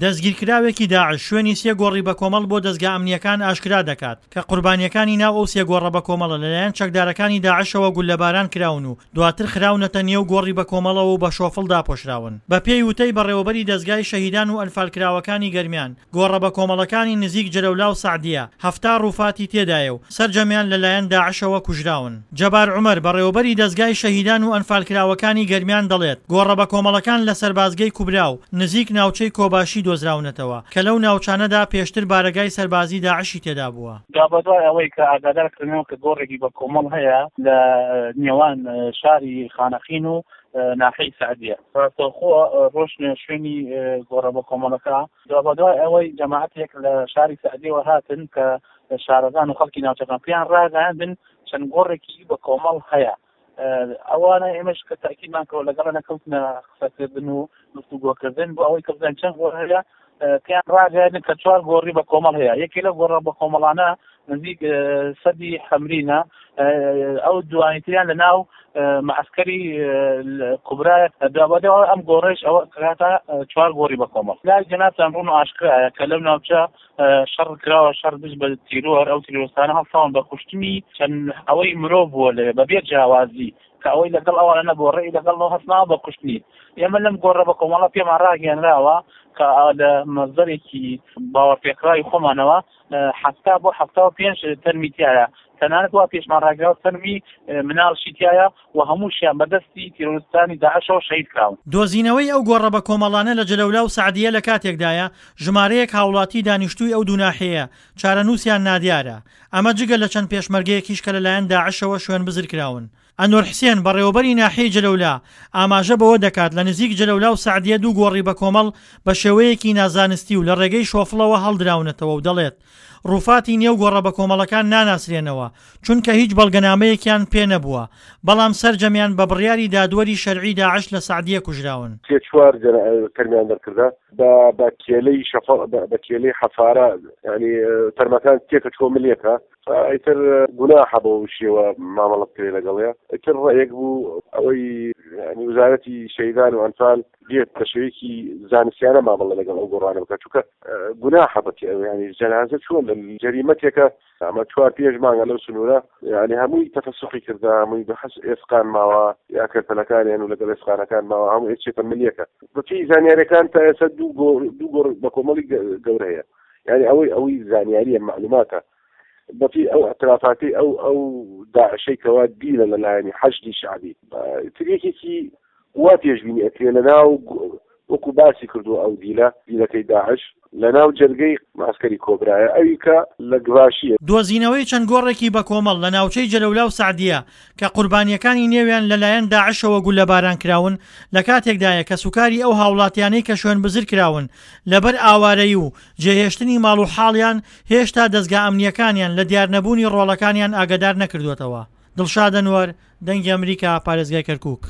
دەستگیرکراوێکی داعش شوێنی سێ گۆڕی بە کۆمەڵ بۆ دەستگا ئەمنیەکان ئاشکرا دەکات کە قوربانیەکانی ناو ئەو سێ گۆڕە بە کۆمەڵە لەلایەن چەکدارەکانی داعشەوە گولەباران کراون و دواتر خراونەتە نێو گۆڕی بە کۆمەڵەوە و بە شۆفڵ داپۆشراون. بە پێی وتەی بەڕێوەبەری دەستگای شەهیدان و ئەنفالکراوەکانی گەرمیان گۆڕە بە کۆمەڵەکانی نزیک جەلەولا و سعدیە 70 ڕووفاتی تێدایە و سەرجەمیان لەلایەن داعشەوە کوژراون. جەبار عومەر بەڕێوەبەری دەستگای شەهیدان و ئەنفالکراوەکانی گەرمیان دەڵێت گۆڕە بە کۆمەڵەکان لە سەربازگەی کوبرا و نزیک ناوچەی کۆباشی دۆزراونەتەوە کە لەو ناوچانەدا پێشتر بارەگای سەربازی داعشی تێدا بووە. بەدوای ئەوەی کە ئاگادارکردنەوە کە گۆڕێکی بە کۆمەڵ هەیە لە نێوان شاری خانەخین و ناحەی سعدیە ڕاستەوخۆ ڕۆژنە شوێنی گۆڕە بە کۆمەڵەکە بەدوای ئەوەی جەماعەتێک لە شاری سعدیەوە هاتن کە شارەکان و خەڵکی ناوچەکان پێیان ڕاگەاندن چەند گۆڕێکی بە کۆمەڵ هەیە. ئەوانە ئێمەش کە تاکیدمان کردەوە لەگەڵ نەکەوتنە قسەکردن و گفتوگۆکردن بۆ ئەوەی کە بزانین چەند گۆڕ هەیە پێیان ڕاگەاندن کە 4 گۆڕی بە کۆمەڵ هەیە. یەکێ لە گۆڕە بە کۆمەڵانە نزیک سەدی حەمرینە ئەو دوانیتریان لە ناو معسکەری کوبرایە دوابەدەوە ئەم گۆڕش ئەوە کاتە 4 گۆڕی بە کۆمەڵ لای جەنابتان ڕوون و ئاشکرایە کە لەم ناوچە شەڕ کراوە شەڕ دژ بە تیرۆر ئەو تیرۆستانە هەڵساون بە کوشتنی چەند ئەوەی مرۆڤ بووە لێ بەبێ جیاوازی کە ئەوەی لەگەڵ ئەوانە نەگۆڕی لەگەڵەوە هەستناوە بە کوشتنی. ئێمە لەم گۆڕە بە کۆمەڵە پێمان ڕاگەیاندراوە کە لە مەزەرێکی باوەڕپێکراوی خۆمانەوە 70 بۆ 75 تەرمیتیایە تەنانەت وا پێشمان ڕاگەاوە تەرمی مناڵشی تایە و هەمووشیان بەدەستی تیرۆریستانی داعشەوە شەهید کراون. دۆزینەوەی ئەو گۆڕە بە کۆمەڵانە لە جەلەولا و سعدیە لە کاتێکدایە ژمارەیەک هاوڵاتی دانیشتووی ئەو دوو ناحەیە چارەنووسیان نادیارە. ئەمە جگە لە چەند پێشمەرگەیەکیش کە لەلایەن داعشەوە شوێن بزر کراون. ئەنوەر حسێن بەڕێوەبەری ناحەی جەلەولا ئاماژە بەوە دەکات لە نزیک جەلەولا و سعدیە دوو گۆڕی بە کۆمەڵ بە شێوەیەکی نازانستی و لە ڕێگەی شۆفڵەوە هەڵدراونەتەوە و دەڵێت ڕووفاتی نێو گۆڕە بە کۆمەڵەکان ناناسرێنەوە چونکە هیچ بەڵگەنامەیەکیان پێ نەبووە بەڵام سەرجەمیان بە بڕیاری دادوەری شەرعی داعش لە سعدیە کوژراون. 4 تەرمیان دەرکردا بە کێلەی شەفڵ بە کێلەی حەفارە ینی تەرمەکان تێکە کۆمەلێکە ئیتر گوناحە بۆ شێوە مامەڵە بکرێ لەگەڵەیە ئیتر ڕێیەک بوو ئەوەی ینی وزارەتی شەهیدان و ئەنفال بێت بە شێوەیەکی زانستیانە مامەڵە لەگەڵ ئەو گۆڕانە بکات چونکە گوناحە بە ینی جەنازە چۆن جەریمەتێکە ئەمە 4-5 مانگە لەو سنوورە ینی هەمووی تەفەسوقی کردا هەمووی بەحەس ئێسقان ماوە یا کەرتەلەکانیان و لەگەڵ ئێسقانەکان ماوە هەموو هیچێکە ملیەکە بەپی زانیاریەکان تا ئێستا دوو گۆڕ بە کۆمەڵی گەورە هەیە ینی ئەوەی زانیاریە معلوماتە بەپی ئەو ئەترافاتی ئەو داعشەی کەوا دیرە لەلایەنی حەشدی شعبی تریەکێکی وا پێشبینی ئەکرێ لەناو وەکو باسی کردو ئەو دیلەکەی داعش لەناو جەرگەی معسکەری کۆبرایە ئەوی کە لە گواشیە. دۆزینەوەی چەند گۆڕێکی بە کۆمەڵ لە ناوچەی جەلەولا و سعدیە کە قوربانیەکانی نێویان لەلایەن داعشەوە گولەباران کراون لە کاتێکدایە کە سوکاری ئەو هاوڵاتیانەی کە شوێن بزر کراون لەبەر ئاوارەیی و جێهێشتنی ماڵ و حاڵیان هێشتا دەستگا ئەمنیەکانیان لە دیارنەبوونی ڕۆڵەکانیان ئاگادار نەکردوێتەوە. دڵشاد ئەنوەر، دەنگی ئەمریکا، پارێزگای کەرکووک.